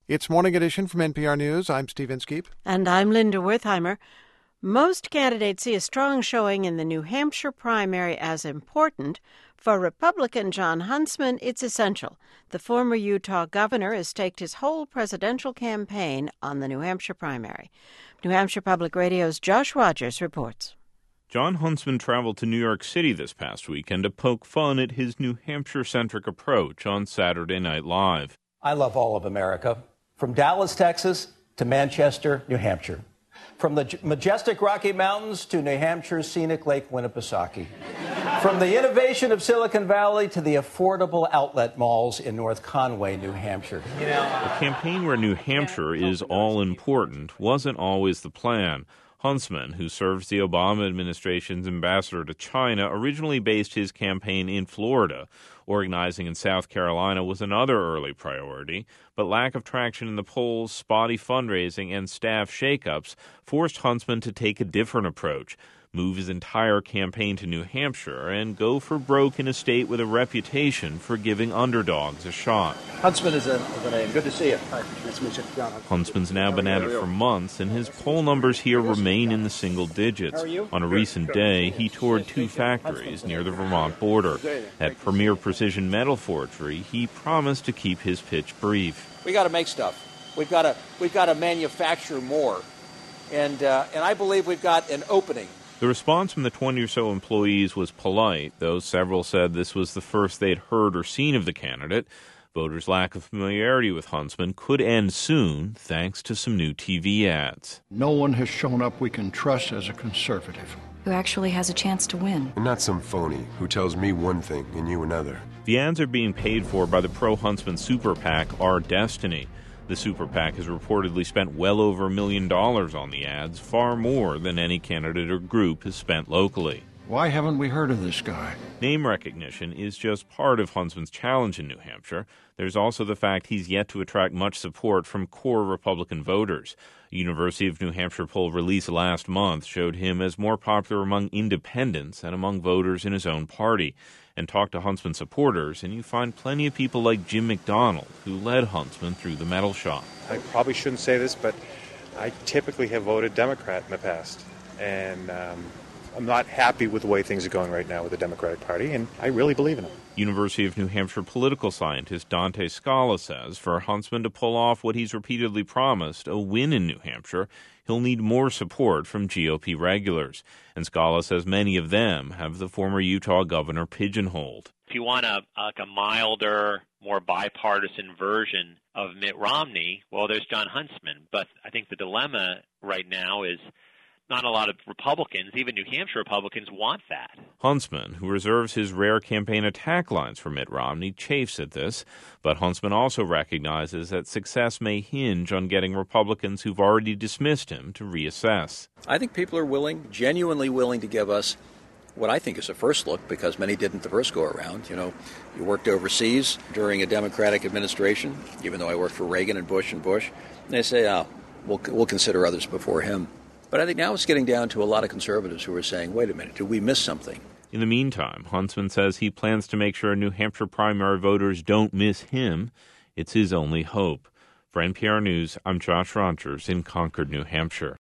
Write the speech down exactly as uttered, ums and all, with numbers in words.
It's Morning Edition from N P R News. I'm Steve Inskeep. And I'm Linda Wertheimer. Most candidates see a strong showing in the New Hampshire primary as important. For Republican Jon Huntsman, it's essential. The former Utah governor has staked his whole presidential campaign on the New Hampshire primary. New Hampshire Public Radio's Josh Rogers reports. Jon Huntsman traveled to New York City this past weekend to poke fun at his New Hampshire-centric approach on Saturday Night Live. I love all of America, from Dallas, Texas, to Manchester, New Hampshire. From the majestic Rocky Mountains to New Hampshire's scenic Lake Winnipesaukee. From the innovation of Silicon Valley to the affordable outlet malls in North Conway, New Hampshire. You know, a campaign where New Hampshire is all important wasn't always the plan. Huntsman, who serves the Obama administration's ambassador to China, originally based his campaign in Florida. Organizing in South Carolina was another early priority, but lack of traction in the polls, spotty fundraising, and staff shakeups forced Huntsman to take a different approach, move his entire campaign to New Hampshire, and go for broke in a state with a reputation for giving underdogs a shot. Huntsman is a, a name. Good to see you. Hi, nice to meet you. Huntsman's now been at it for months, and his poll numbers here remain in the single digits. On a recent day, he toured two factories near the Vermont border. At Premier Precision Metal Forgery, he promised to keep his pitch brief. We got to make stuff. We've got to we've got to manufacture more, and uh, and I believe we've got an opening. The response from the twenty or so employees was polite, though several said this was the first they'd heard or seen of the candidate. Voters' lack of familiarity with Huntsman could end soon, thanks to some new T V ads. No one has shown up we can trust as a conservative. Who actually has a chance to win. And not some phony who tells me one thing and you another. The ads are being paid for by the pro-Huntsman super PAC, Our Destiny. The super PAC has reportedly spent well over a million dollars on the ads, far more than any candidate or group has spent locally. Why haven't we heard of this guy? Name recognition is just part of Huntsman's challenge in New Hampshire. There's also the fact he's yet to attract much support from core Republican voters. A University of New Hampshire poll released last month showed him as more popular among independents and among voters in his own party. And talk to Huntsman supporters, and you find plenty of people like Jim McDonald, who led Huntsman through the metal shop. I probably shouldn't say this, but I typically have voted Democrat in the past. And um, I'm not happy with the way things are going right now with the Democratic Party, and I really believe in it. University of New Hampshire political scientist Dante Scala says for Huntsman to pull off what he's repeatedly promised, a win in New Hampshire, he'll need more support from G O P regulars. And Scala says many of them have the former Utah governor pigeonholed. If you want a, like a milder, more bipartisan version of Mitt Romney, well, there's Jon Huntsman. But I think the dilemma right now is not a lot of Republicans, even New Hampshire Republicans, want that. Huntsman, who reserves his rare campaign attack lines for Mitt Romney, chafes at this. But Huntsman also recognizes that success may hinge on getting Republicans who've already dismissed him to reassess. I think people are willing, genuinely willing to give us what I think is a first look, because many didn't the first go around. You know, you worked overseas during a Democratic administration, even though I worked for Reagan and Bush and Bush. And they say, oh, we'll, we'll consider others before him. But I think now it's getting down to a lot of conservatives who are saying, wait a minute, did we miss something? In the meantime, Huntsman says he plans to make sure New Hampshire primary voters don't miss him. It's his only hope. For N P R News, I'm Josh Rogers in Concord, New Hampshire.